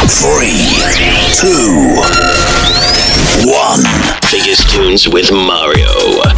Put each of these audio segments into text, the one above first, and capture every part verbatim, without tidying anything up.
Three, two, one. Biggest tunes with Mario.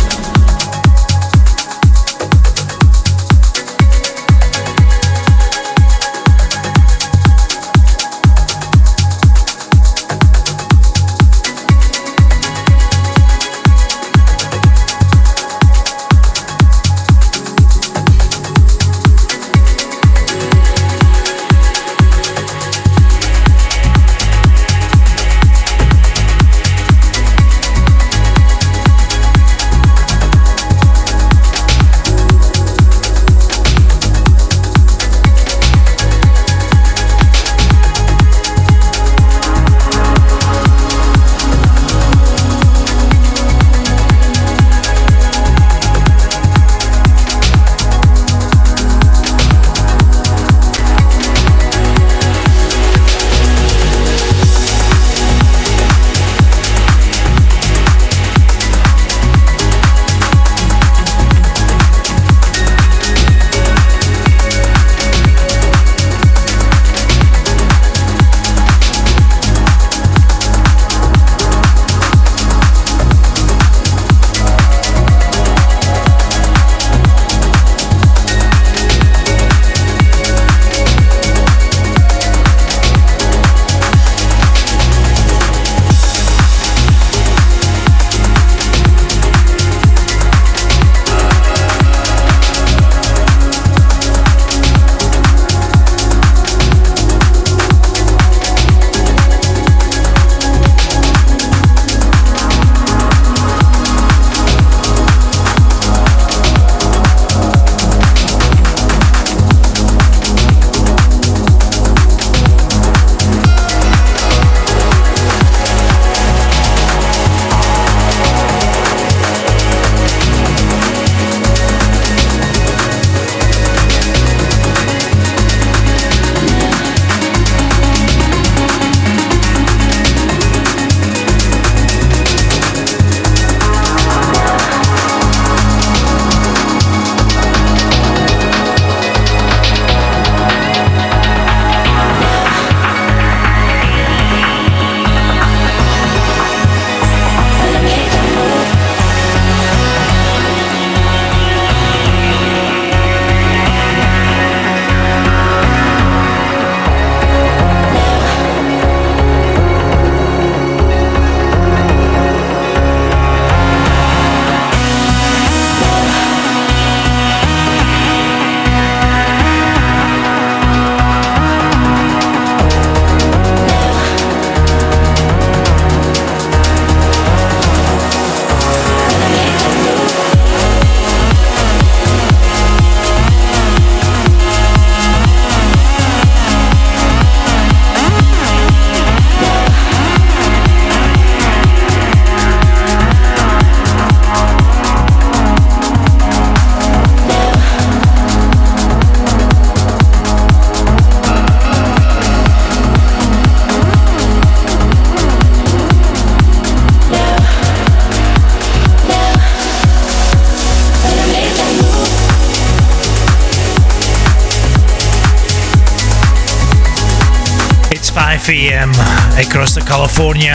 five a.m. across the California.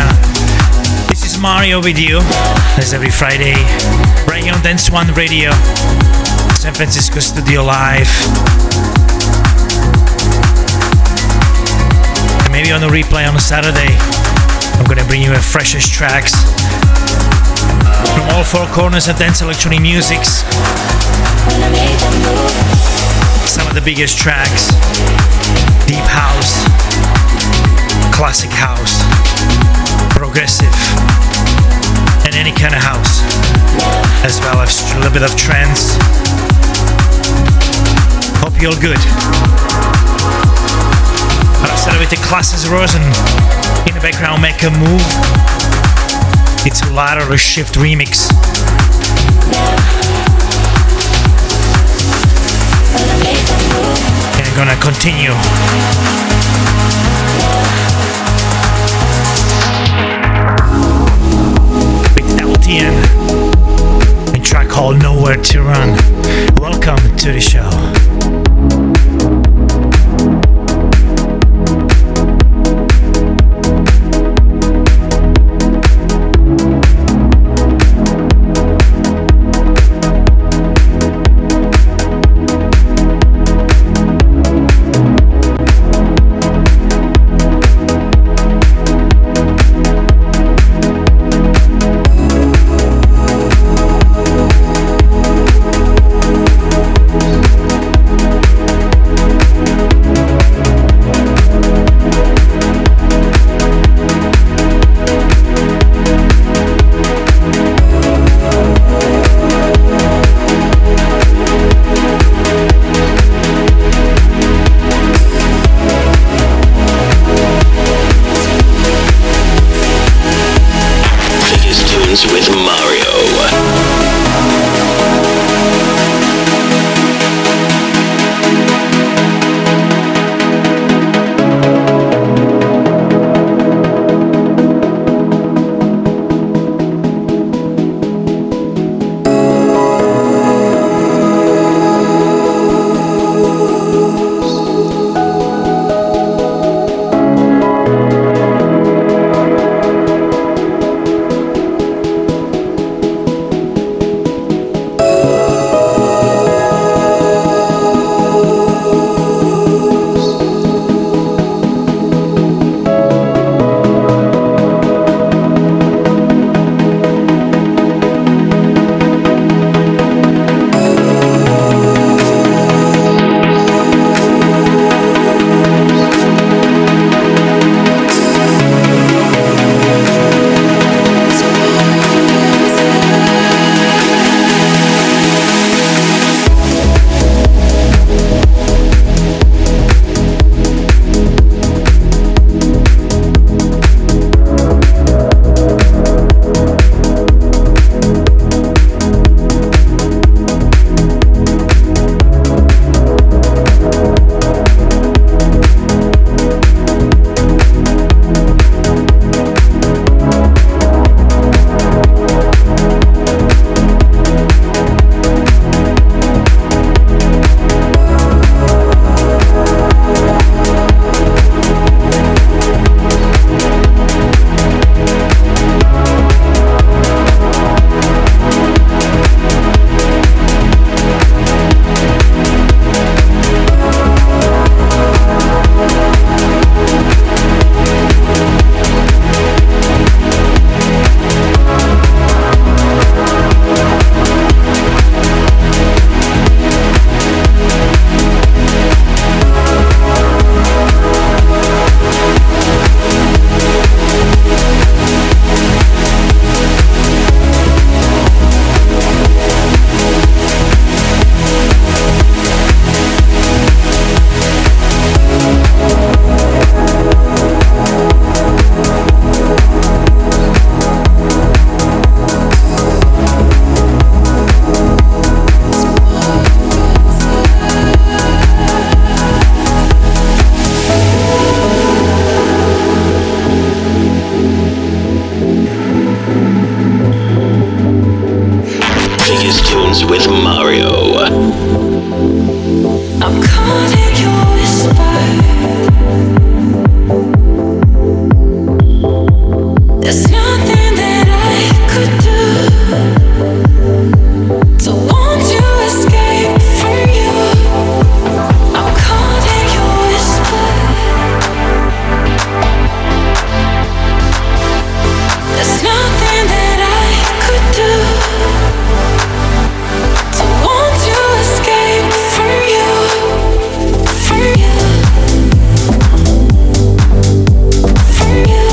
This is Mario with you, as every Friday, right here on Dance One Radio, San Francisco Studio Live. And maybe on the replay on a Saturday, I'm gonna bring you a freshest tracks from all four corners of dance electronic musics. Some of the biggest tracks: deep house, classic house, progressive, and any kind of house, as well as a little bit of trance. Hope you're good. I started with the Classes Rosen in the background, Make a Move. It's a lateral shift remix. And I'm gonna continue. With L T N, a track called Nowhere to Run. Welcome to the show. with Mario. With Mario. I'm caught in your whisper. There's nothing that I could do to want to escape from you. I'm caught in your whisper. There's nothing that I could do to want to escape from you, from you, from you,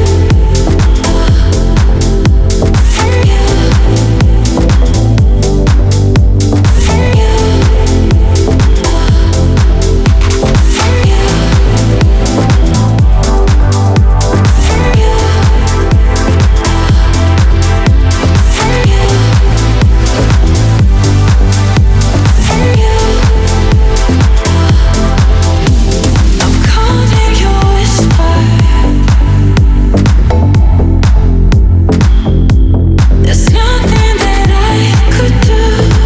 from you, from you, from you, from you, from you. I'm caught in your whisper. There's nothing that I could do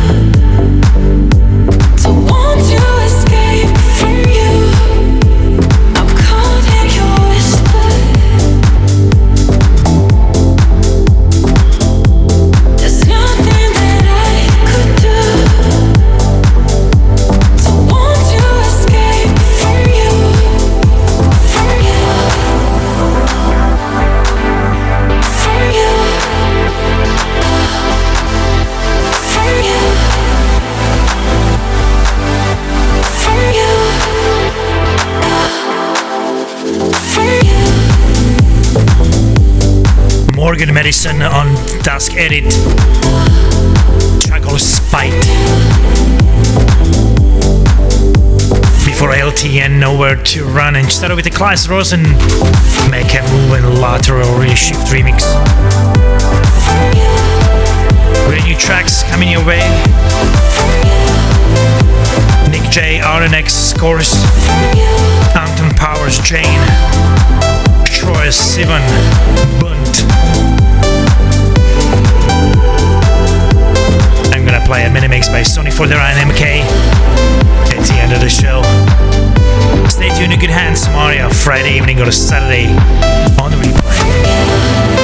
to want to escape from you. I'm caught in your whisper. There's nothing that I could do to want to escape from you, from you, from you, from you, from you, from you. Morgan Madison on Dusk Edit. Track called Spite. Before L T N, Nowhere to Run, and started with the Klaus Rosen Make a Move and Lateral Reshift remix. From you. With new tracks coming your way. Nick J, R N X Scores, Anton Powers, Jane, Troy Sivan, Bunt. I'm gonna play a mini mix by Sony Folder and M K at the end of the show. Stay tuned in good hands, Mario, Friday evening or Saturday on the replay.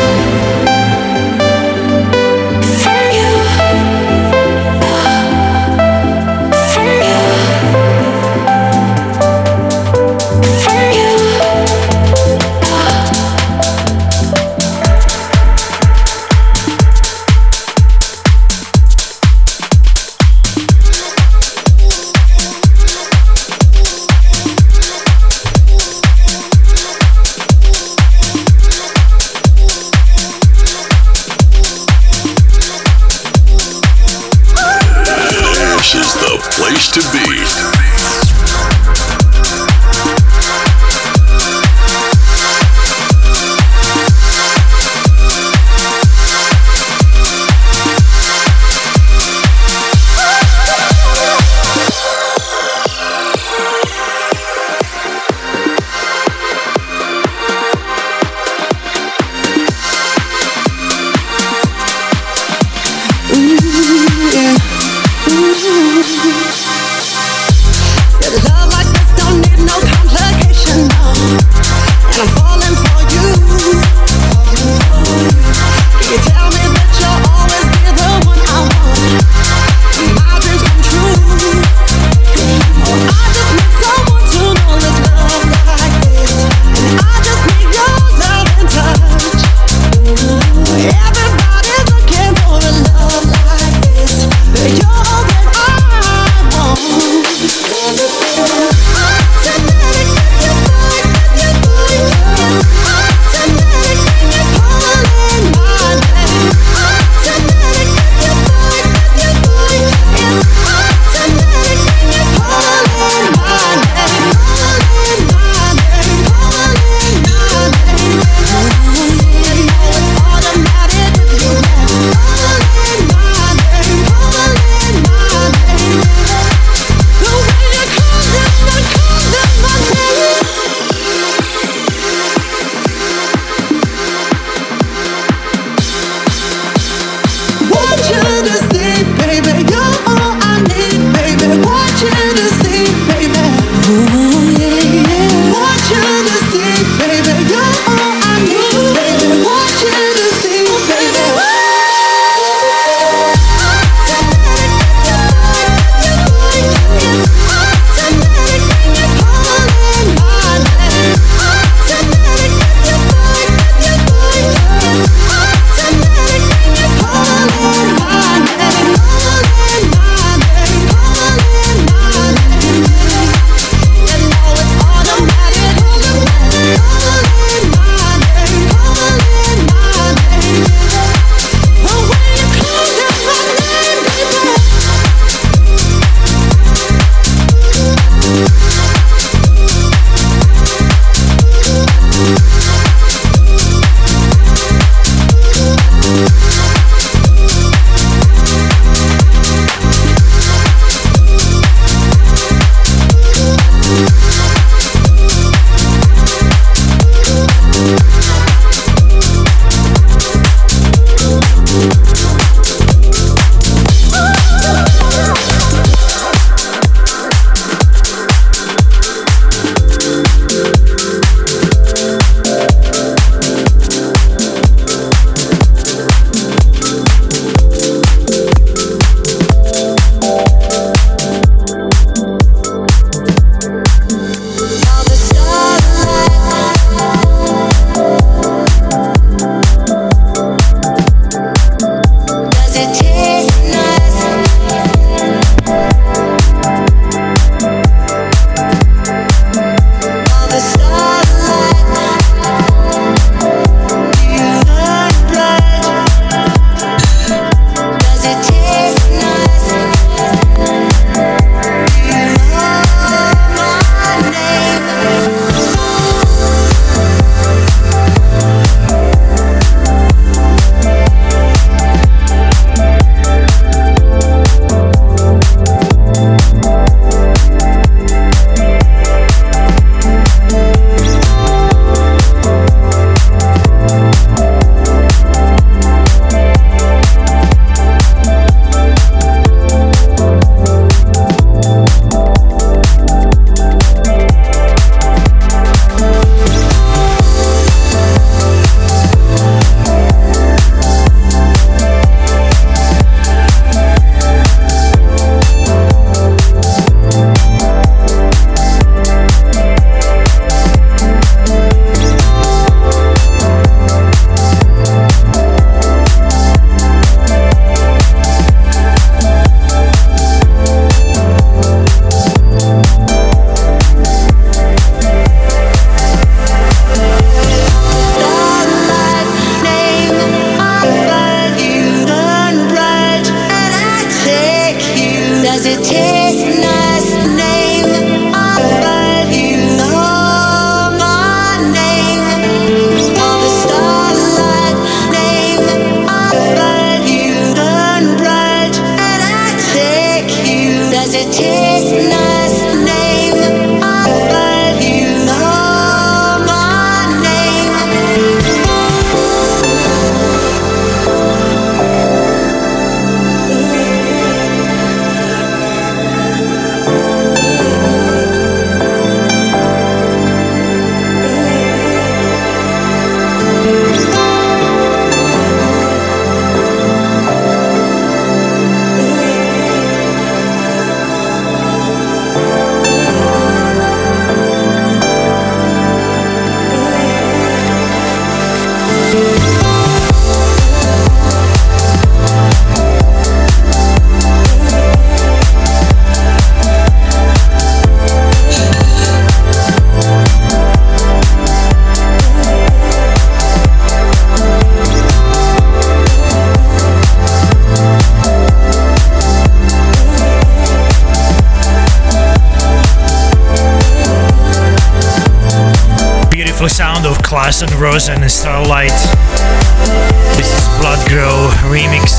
lovely sound of Klaus and Rosen and Starlight. This is Blood Grow remix.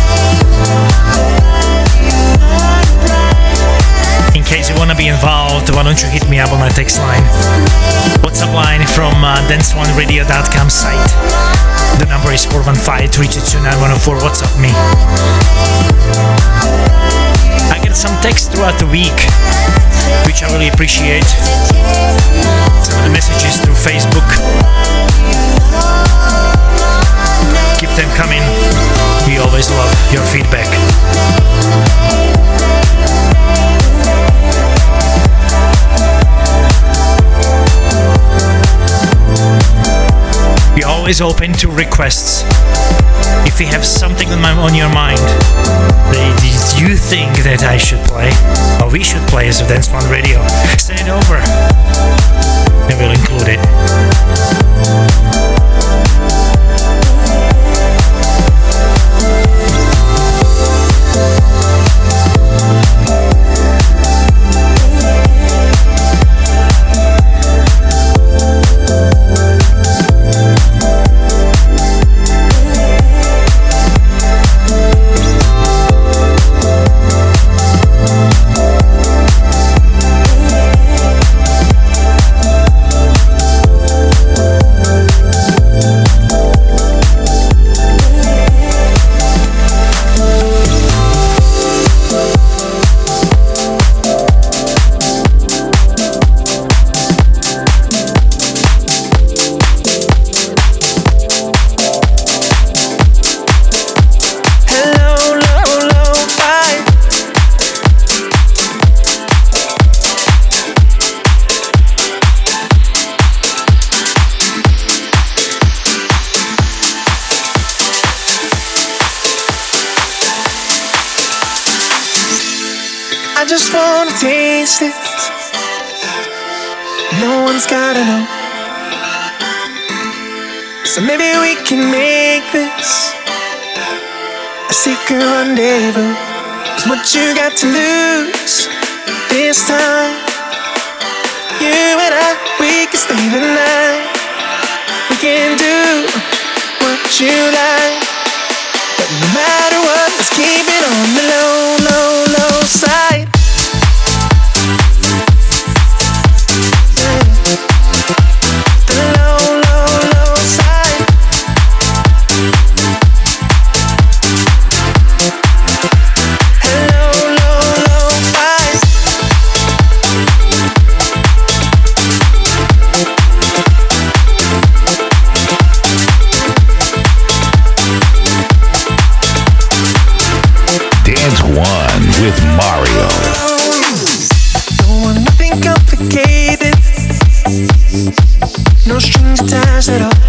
In case you wanna be involved, why don't you hit me up on my text line? WhatsApp line from uh, dance one radio dot com site. The number is four one five, three two two, nine one zero four. WhatsApp me. I get some text throughout the week, which I really appreciate. Some of the messages through Facebook. Keep them coming. We always love your feedback. We're always open to requests. If you have something on your mind that you think that I should play, or we should play as a Dance One Radio, send it over and we'll include it. I just wanna taste it. No one's gotta know. So maybe we can make this a secret rendezvous. 'Cause what you got to lose this time? You and I, we can stay the night. We can do what you like. But no matter what, let's keep it on the low, low, low side. The low, low, low side. Hello, low, low side. Dance One with Mario. Don't want nothing complicated. No strings attached at all.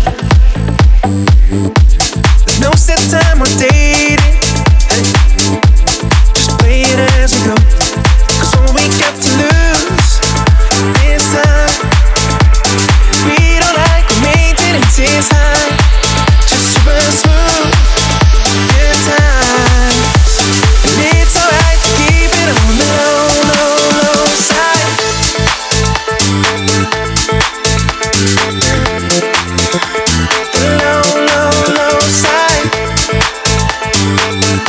There's no set time or date. Hey, just play it as we go. 'Cause all we got to lose this time. We don't like maintenance is high. Just super smooth. Good times. And it's alright to keep it on the low, low, low side. The low, low, low side.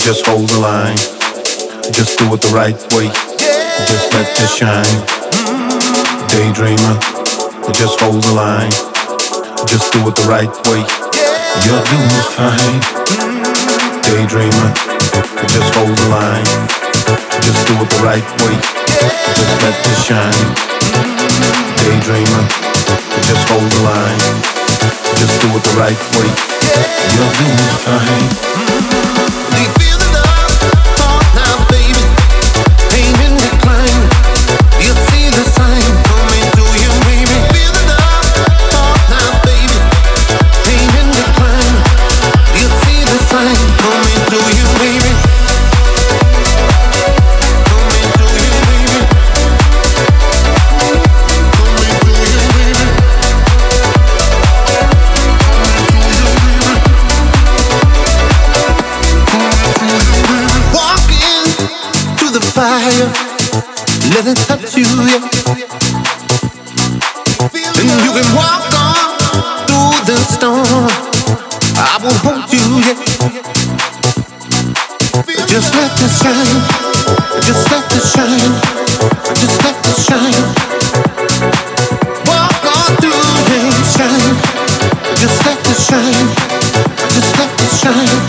just hold the line. Just do it the right way. Just let it shine. Daydreamer, just hold the line. Just do it the right way. You're doing fine. Daydreamer, just hold the line. Just do it the right way. Just let it shine. Daydreamer, just hold the line. Just do it the right way. You're doing fine. Do you feel the love? Talk now, baby. Ain't in decline. You see the sign coming to you, baby. Feel the love? Talk now, baby. Ain't in decline. You see the sign coming to you, baby. Coming to you, baby. Coming to you, baby. Walk into the fire, let it touch you, yeah. And you can walk on through the storm, I will hold you, yeah. Just let it shine, just let it shine, just let it shine. Walk on through, yeah, shine. Just let it shine, just let it shine.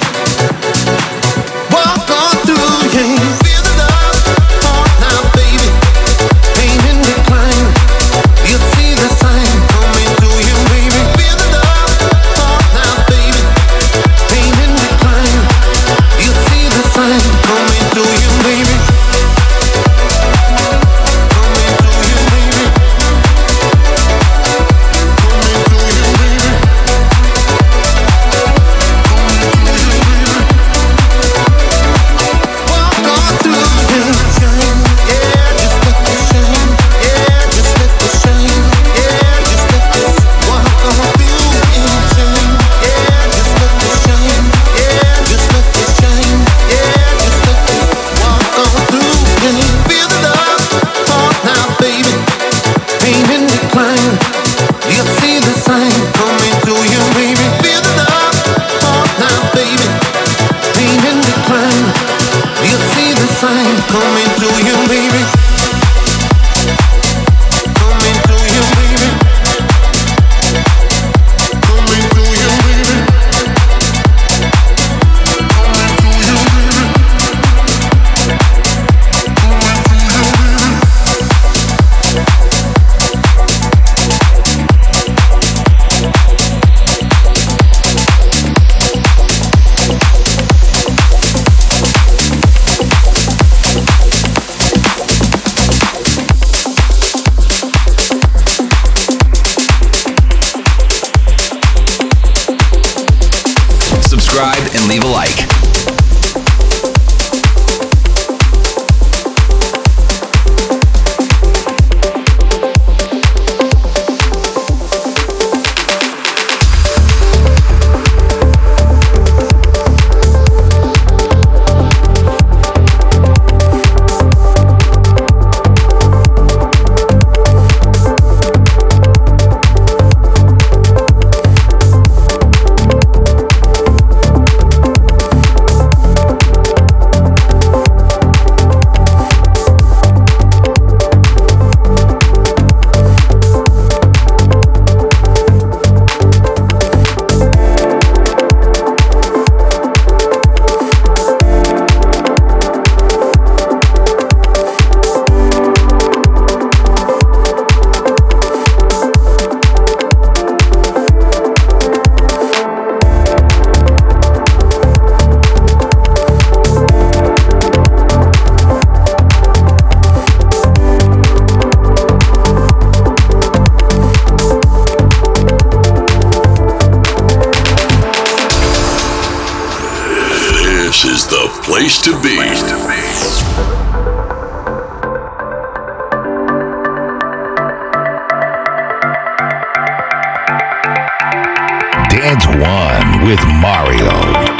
Walk on through, yeah. Feel the love, talk now, baby. Ain't in decline. You see the sign coming to you, baby. Feel the love, talk now, baby. Ain't in decline. You see the sign coming to you, baby. Coming to you, baby. Coming to you, baby. Walk on through, yeah, shine, yeah, just let it shine, yeah, just let it shine, yeah, just let it walk on through, yeah, shine, yeah, just let it shine, yeah, just let it shine, yeah, just let it walk on through, yeah. Feel the love, talk now, baby, ain't in decline. You see the sign coming to you, baby. Feel the love, talk now, baby, ain't in decline. You see the sign coming to you, baby. Coming to you, baby. Coming to you, baby. Coming to you, baby. Coming to you, baby. Subscribe and leave a like. Place to be. Dance One with Mario.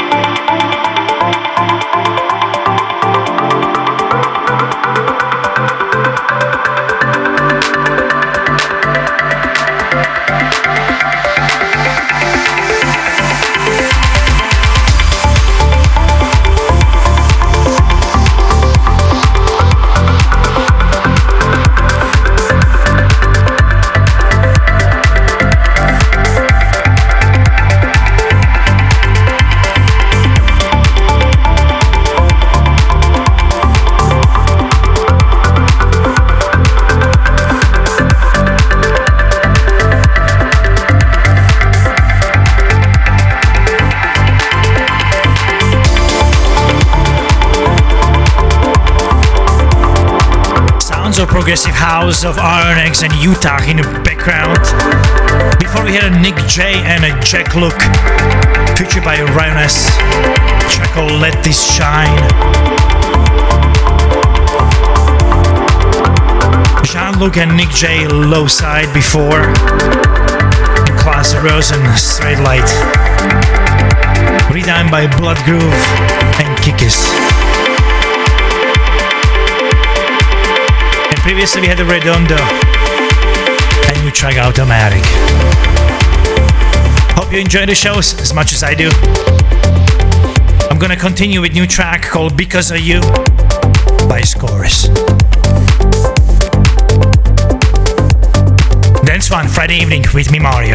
progressive house of Ironix and Utah in the background. Before we had a Nick J and a Jack Look, featured by Rioness, track called Let This Shine. Jean-Luc and Nick J, Low Side before, and Klaas Rosen, Straight Light. Redone by Blood Groove and Kikis. And previously we had a Redondo and new track Automatic. Hope you enjoy the shows as much as I do. I'm gonna continue with new track called Because of You by Scores. Dance One Friday evening with me, Mario.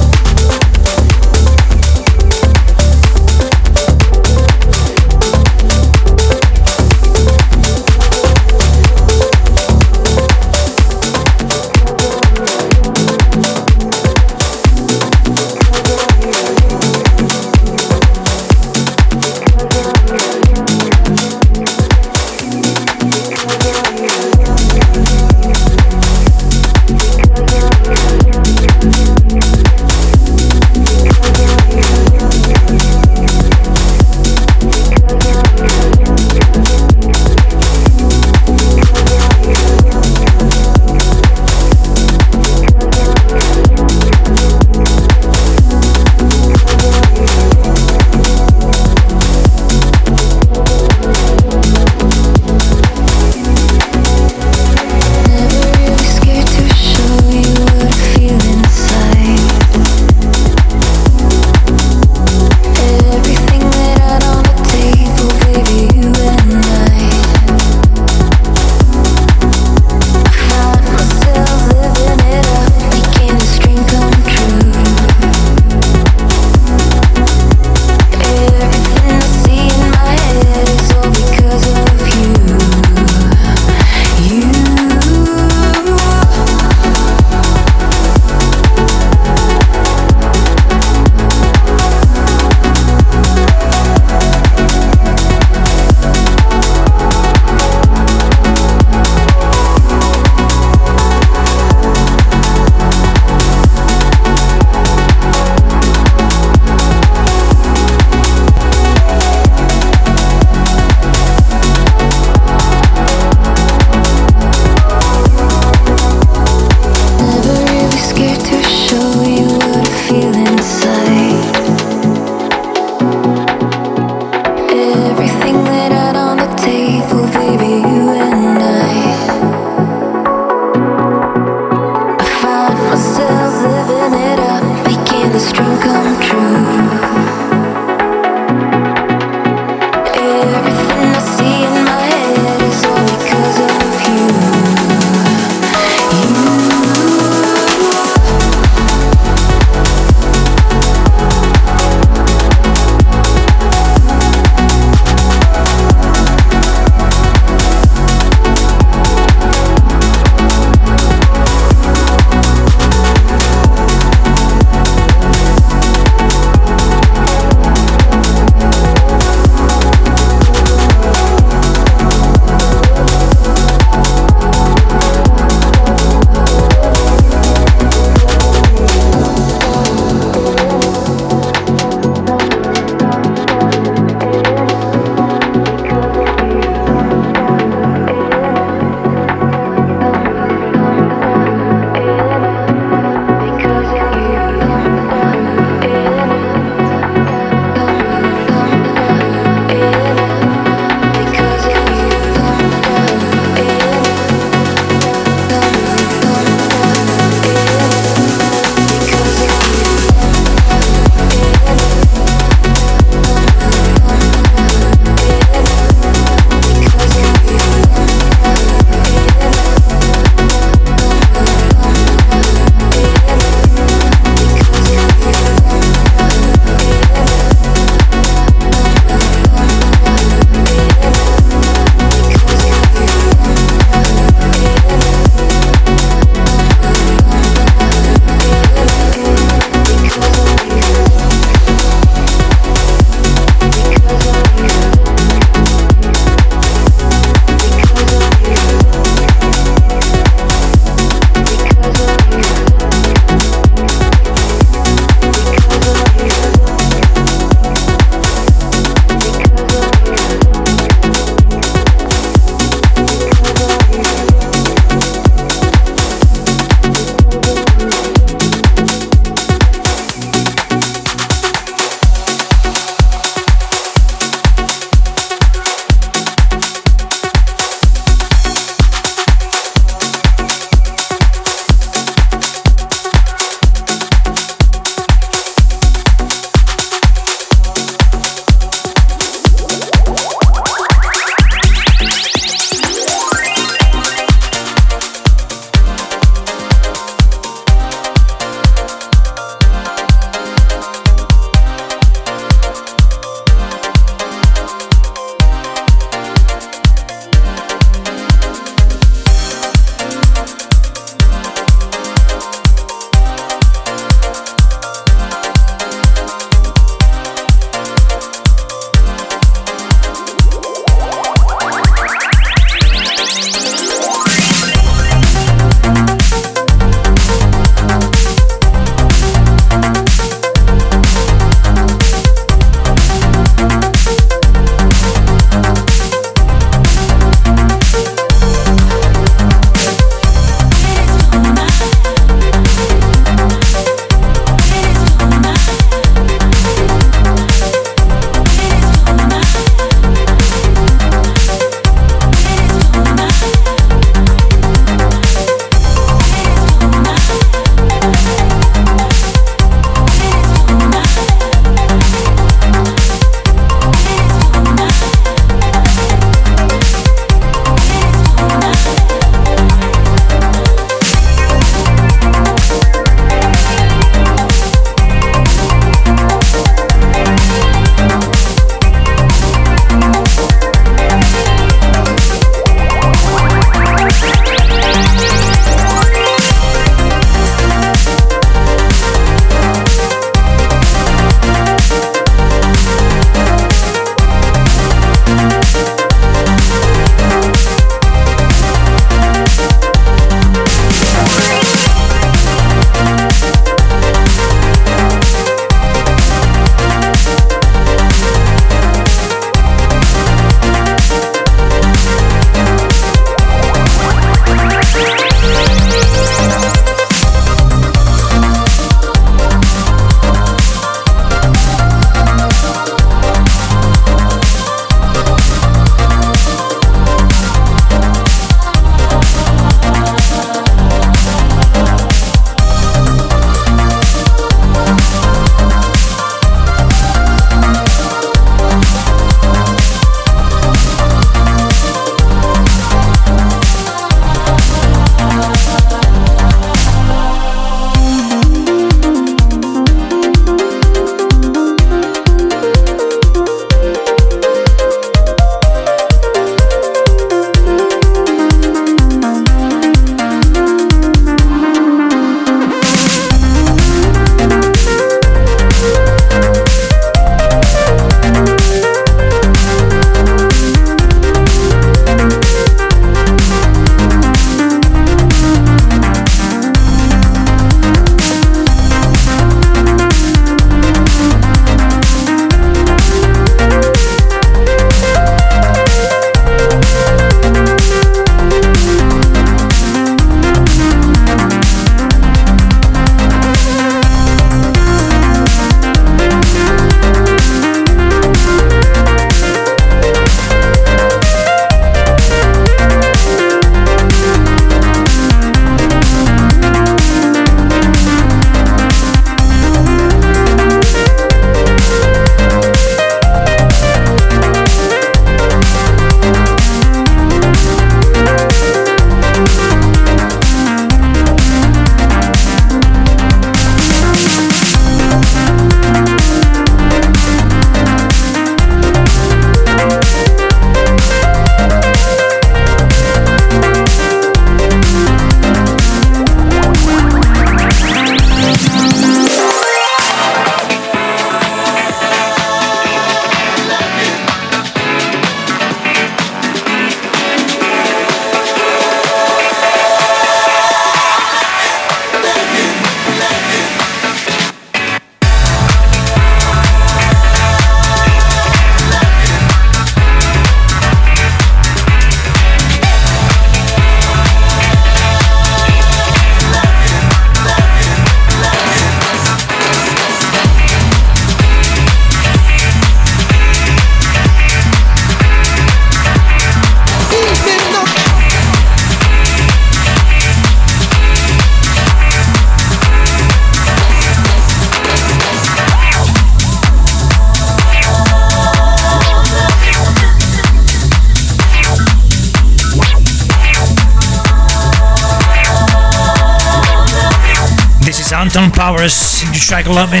Downtown Powers into track eleven.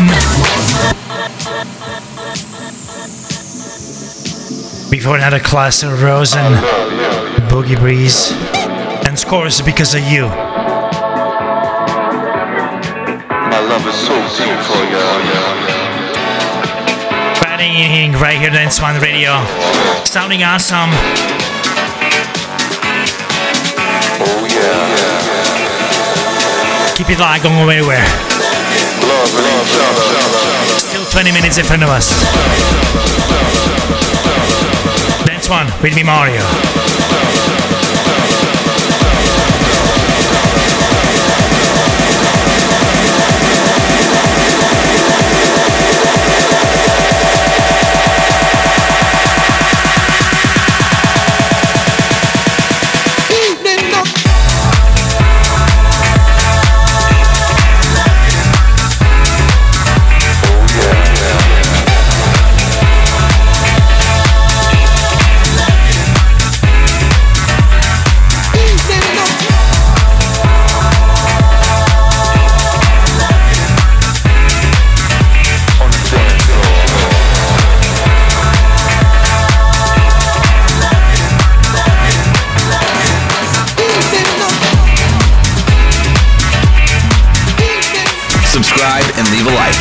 Before another cluster of Rosen, Boogie Breeze, and Scores Because of You. My love is so deep for you. Riding right here, Dance One Radio. Sounding awesome. Oh yeah. Keep it live, don't go anywhere. Love and each other. Still twenty minutes in front of us. Dance One with me, Mario. Subscribe and leave a like.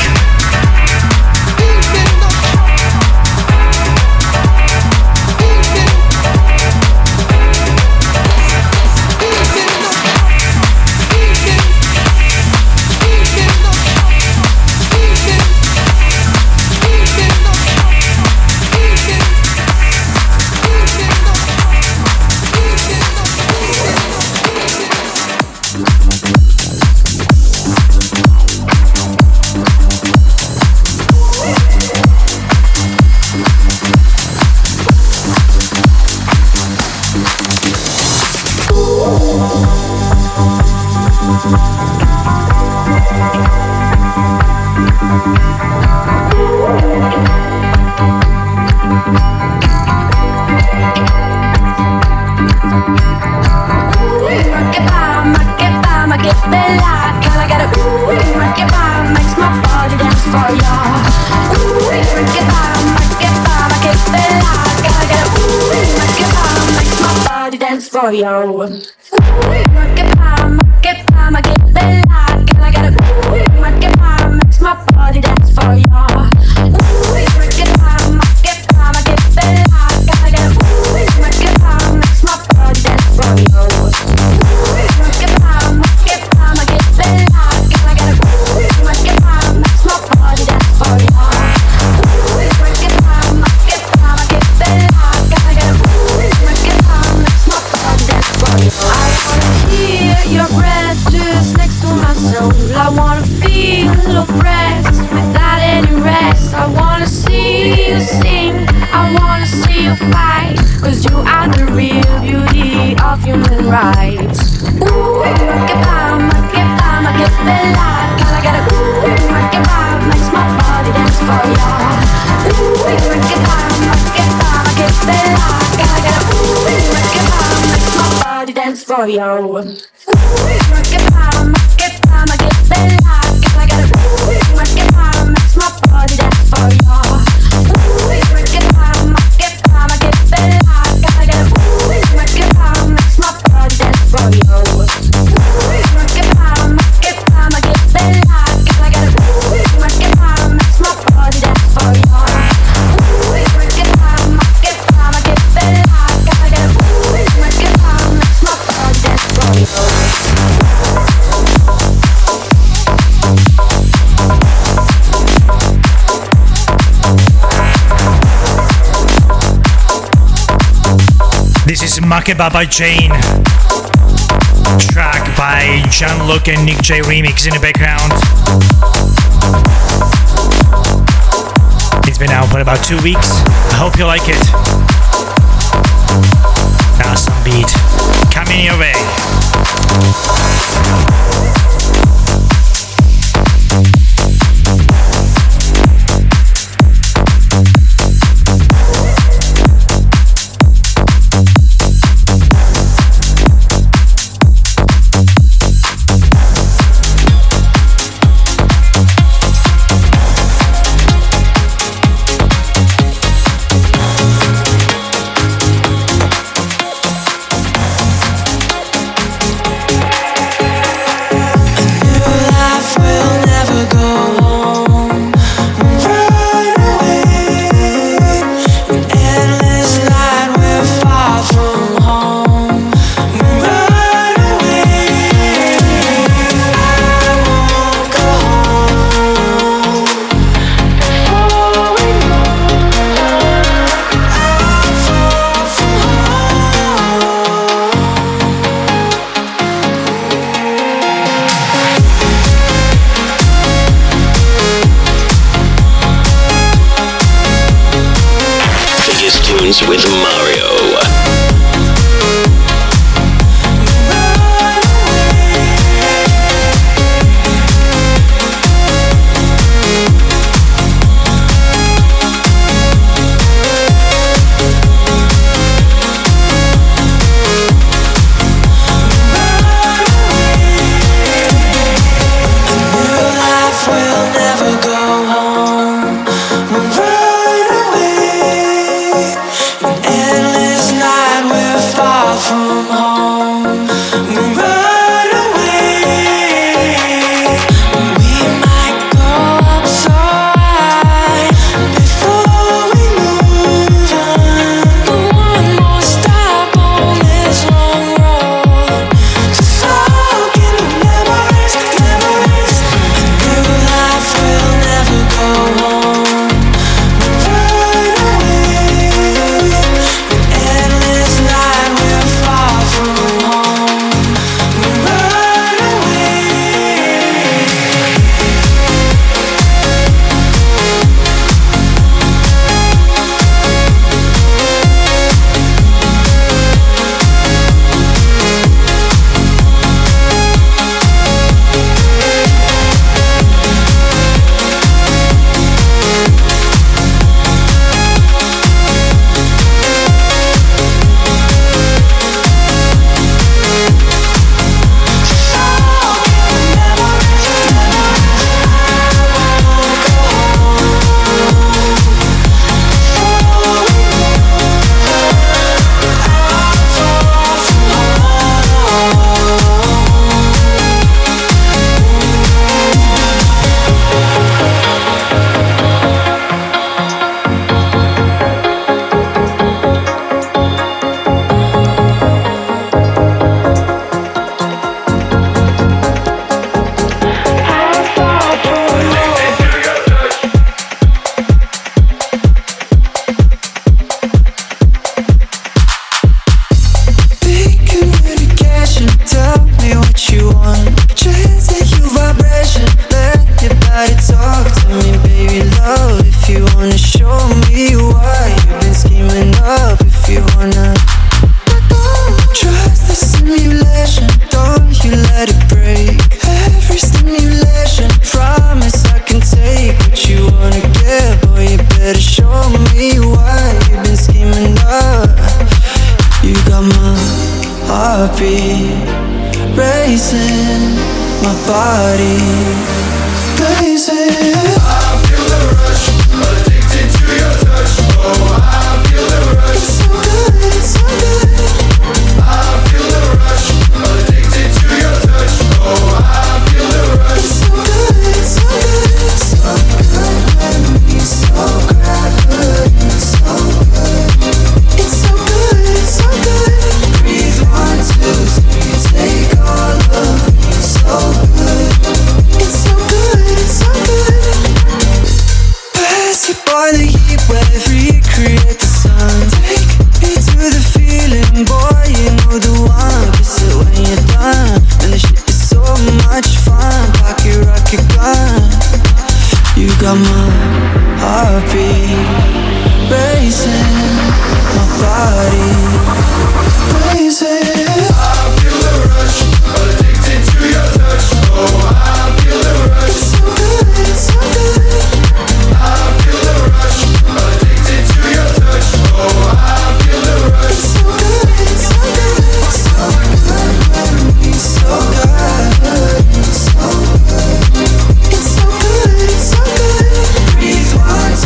For you. Ooh, rock it bam, rock it bam, I get bella. Girl, I gotta ooh, rock it bam, makes my body dance for you. Ooh, rock it bam, rock it bam, I get bella. Girl, I gotta ooh, rock it bam, makes my body dance for you. Ooh, rock it bam, rock it bam, I get bella. Girl, I gotta ooh, rock it bam, makes my body dance for you. Ooh, rock it bam, rock it bam, I get bella. Girl, I gotta ooh, rock it bam, makes my body dance for you. I wanna hear your breath just next to my soul. I wanna feel your breath without any rest. I wanna see you sing, I wanna see you fight, cause you are the real beauty of human rights. Ooh, rock it bam, rock it bam, I get bella. Girl, I gotta ooh, rock it bam, makes my body dance for ya. Ooh, rock it bam, rock it bam, I get bella. Girl, I gotta ooh, rock it bam, makes my body dance for ya. Ooh, rock it bam, rock it bam, I get bella. Girl, I gotta ooh, rock it bam, makes my body dance for ya. Ooh, rock it bam, rock it bam, I get bella. Girl, I gotta ooh, rock it bam, makes my body dance for ya. Ooh, rock it bam, rock it bam, I get bella. Girl, I gotta ooh, rock it bam, makes my body dance for ya. Ooh, rock it bam, rock it bam, I get bella. Girl, I gotta ooh, rock it bam, makes my body dance for ya. This is Makeba by Jane. Track by Jean-Luc and Nick J remix in the background. It's been out for about two weeks. I hope you like it. Awesome beat coming your way. Headphones with Mario.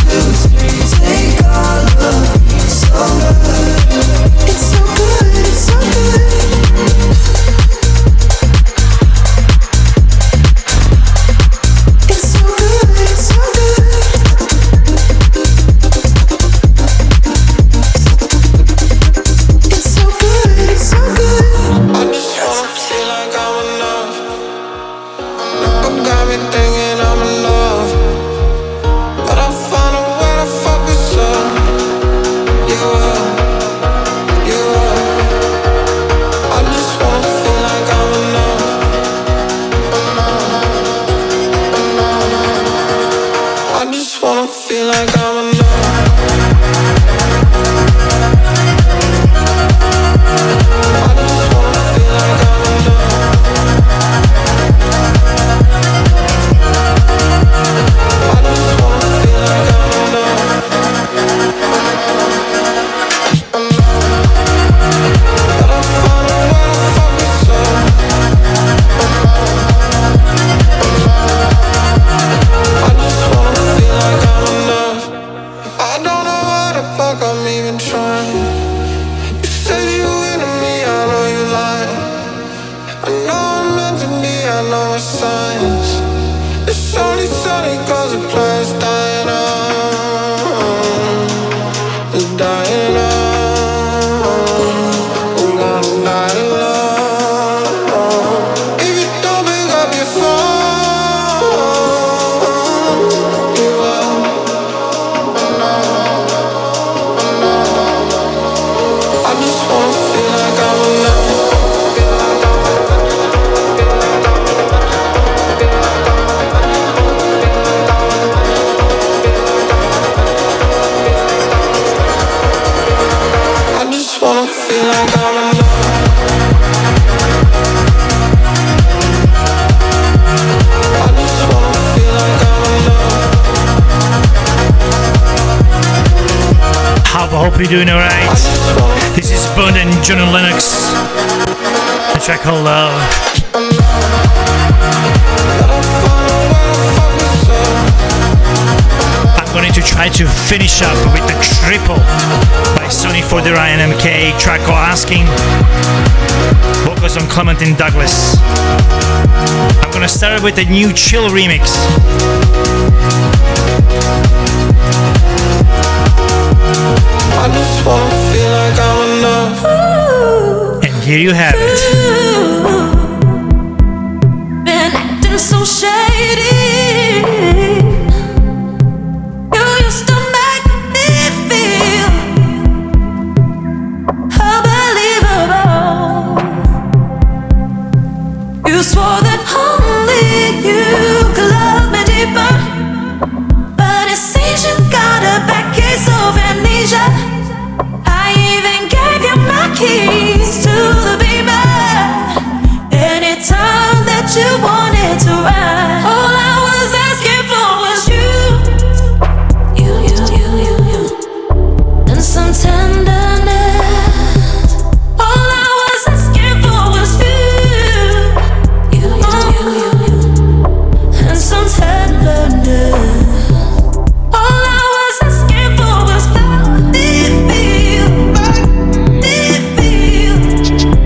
It's so good, it's signs. It's only sunny cause the planet's dying out. It's dying out. We're gonna die alone. If you don't pick up your phone, you will. I know, I know. I just wanna feel like I'm alone. I just wanna feel like I'm alone. I just wanna feel like I'm alone. How I hope you're doing alright. This is Bond and John Lennox. The track called Love. I'm going to try to finish up with the triple by Sonny Ford the Ryan M K, track called Asking. Vocals on Clementine Douglas. I'm gonna start with a new chill remix. I just wanna feel like I'm enough. And here you have it. Been acting so shady. You used to make me feel unbelievable. You swore that only you could love me deeper, but it seems you got a bad case of amnesia. I even gave you my keys to the Beamer. Anytime that you wanted to ride, all I was asking for was you, you, you, you, you, you, and some tenderness. All I was asking for was you, you, you, you, you, you, and some tenderness. All I was asking for was how it feel, how it feel.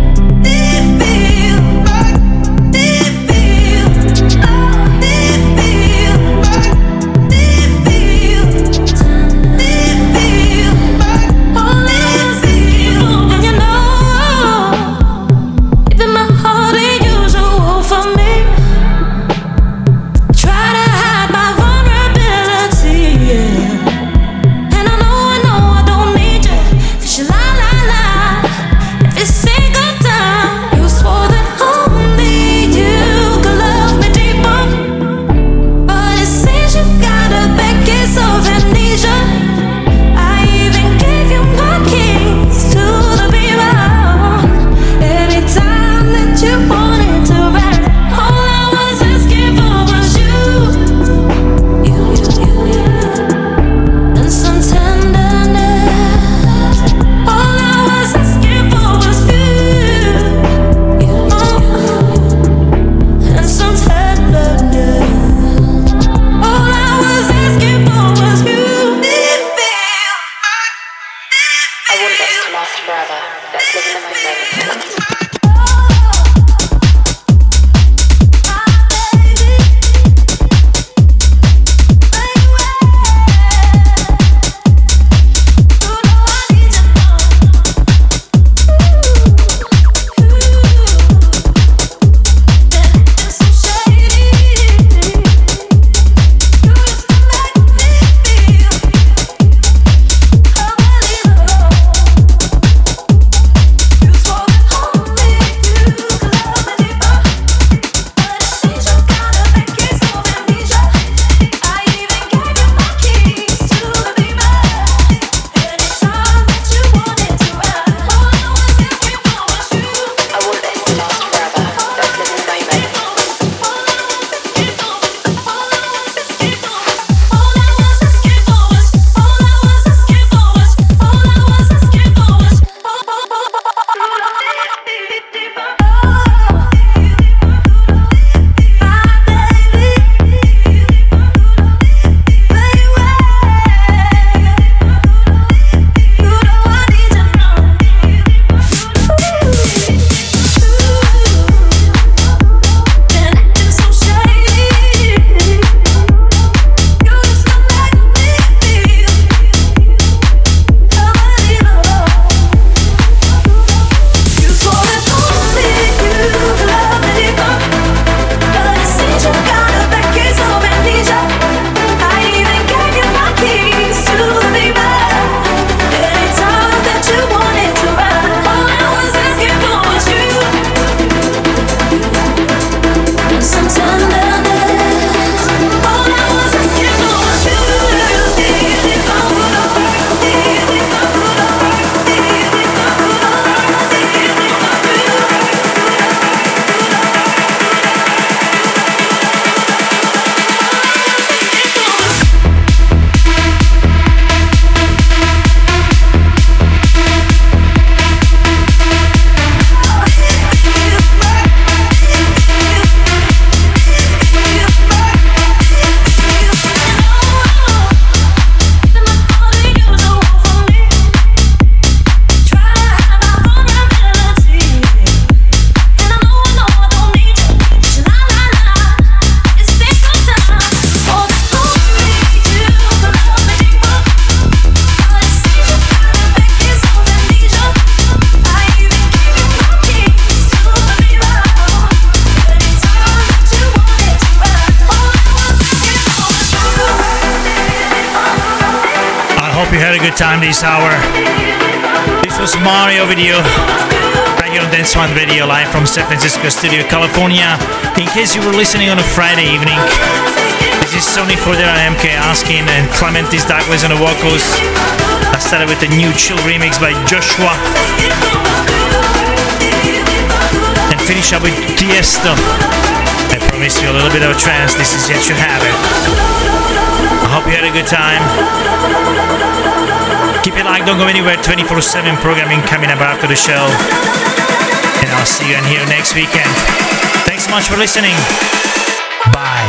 you had a good time this hour. This was Mario with you. Right here on Dance One Radio, live from San Francisco Studio, California. In case you were listening on a Friday evening, this is Sony Fodera and M K Askin and Clementis Douglas on the vocals. I started with a new chill remix by Joshua. And finish up with Tiesto. I promised you a little bit of a trance. This is Yet You Have It. I hope you had a good time. Keep it locked, don't go anywhere. twenty-four seven programming coming up after the show. And I'll see you in here next weekend. Thanks so much for listening. Bye.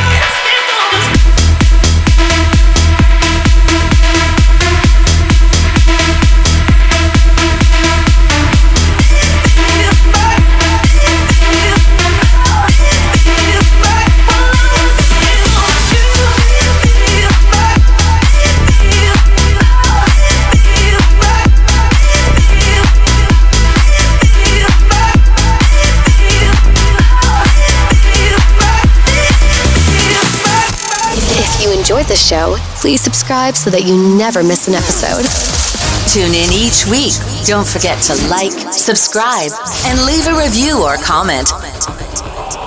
Enjoyed the show, please subscribe so that you never miss an episode. Tune in each week. Don't forget to like, subscribe, and leave a review or comment.